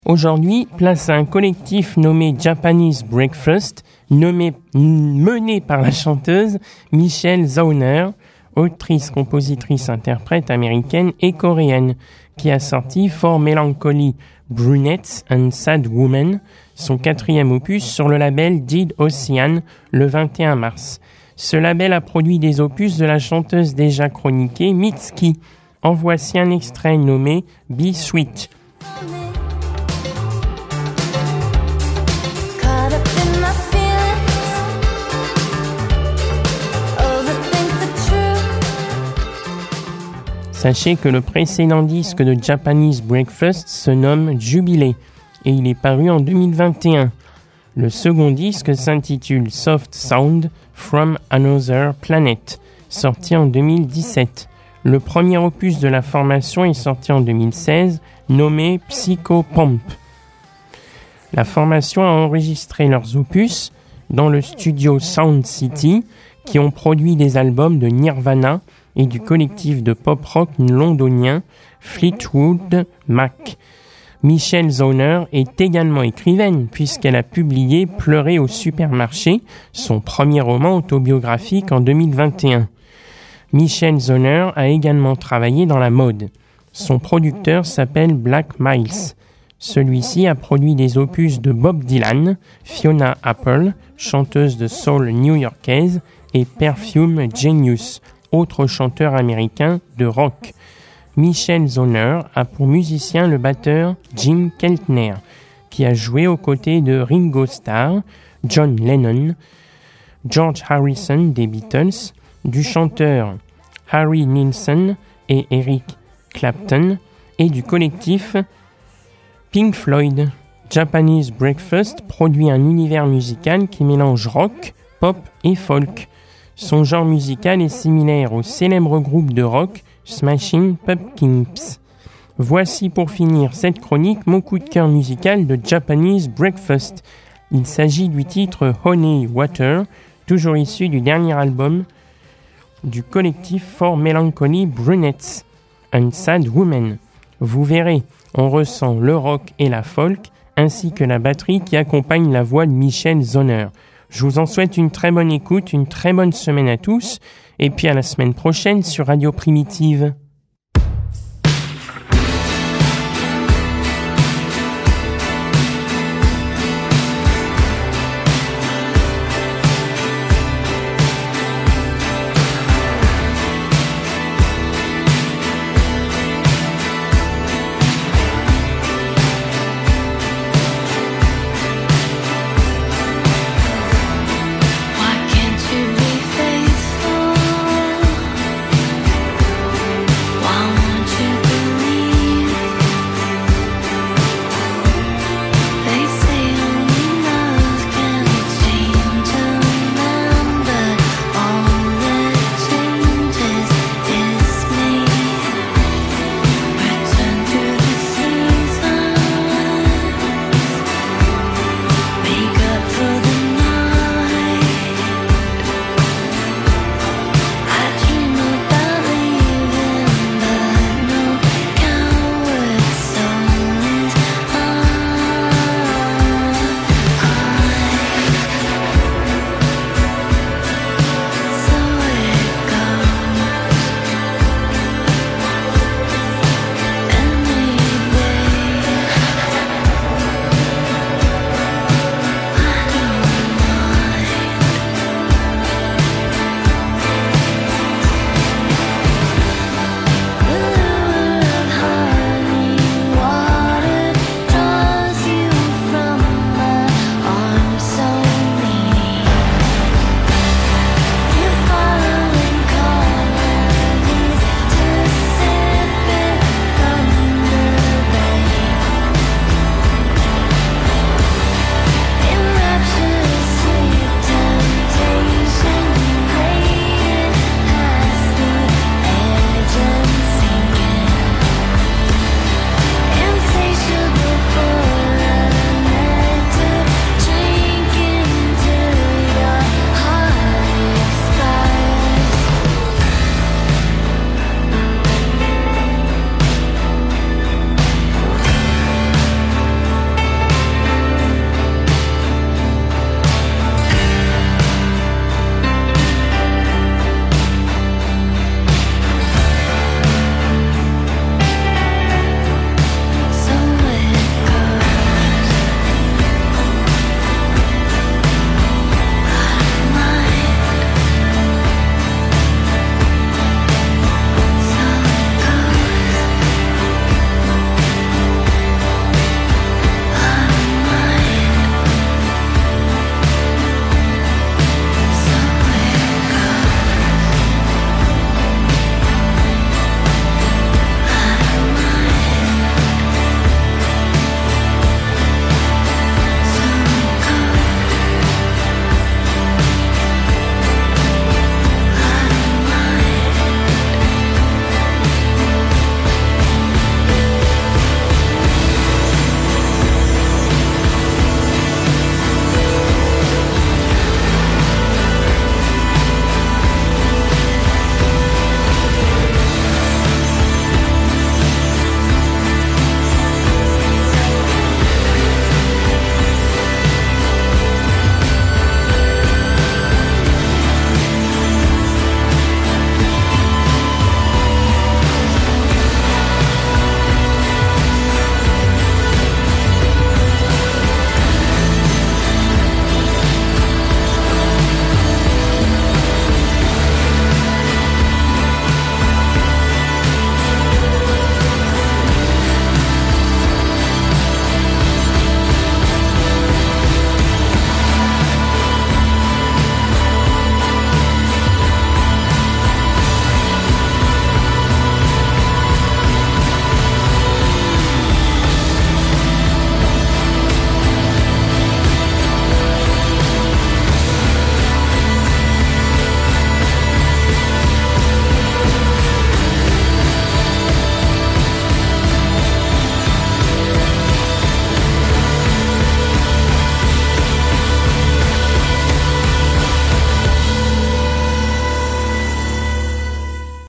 Aujourd'hui, place à un collectif nommé Japanese Breakfast, mené par la chanteuse Michelle Zauner, autrice, compositrice, interprète américaine et coréenne, qui a sorti For Melancholy Brunettes and Sad Women, son 4e opus sur le label Dead Ocean le 21 mars. Ce label a produit des opus de la chanteuse déjà chroniquée Mitski. En voici un extrait nommé Be Sweet. Sachez que le précédent disque de Japanese Breakfast se nomme Jubilé et il est paru en 2021. Le second disque s'intitule Soft Sound from Another Planet, sorti en 2017. Le premier opus de la formation est sorti en 2016, nommé Psychopomp. La formation a enregistré leurs opus dans le studio Sound City, qui ont produit des albums de Nirvana et du collectif de pop-rock londonien Fleetwood Mac. Michelle Zauner est également écrivaine puisqu'elle a publié Pleurer au supermarché, son premier roman autobiographique en 2021. Michelle Zauner a également travaillé dans la mode. Son producteur s'appelle Black Miles. Celui-ci a produit des opus de Bob Dylan, Fiona Apple, chanteuse de soul new-yorkaise, et Perfume Genius, autre chanteur américain de rock. Michelle Zauner a pour musicien le batteur Jim Keltner, qui a joué aux côtés de Ringo Starr, John Lennon, George Harrison des Beatles, du chanteur Harry Nilsson et Eric Clapton, et du collectif Pink Floyd. Japanese Breakfast produit un univers musical qui mélange rock, pop et folk. Son genre musical est similaire au célèbre groupe de rock Smashing Pumpkins. Voici pour finir cette chronique mon coup de cœur musical de Japanese Breakfast. Il s'agit du titre Honey Water, toujours issu du dernier album du collectif For Melancholy Brunettes and Sad Women. Vous verrez, on ressent le rock et la folk, ainsi que la batterie qui accompagne la voix de Michelle Zauner. Je vous en souhaite une très bonne écoute, une très bonne semaine à tous, et puis à la semaine prochaine sur Radio Primitive.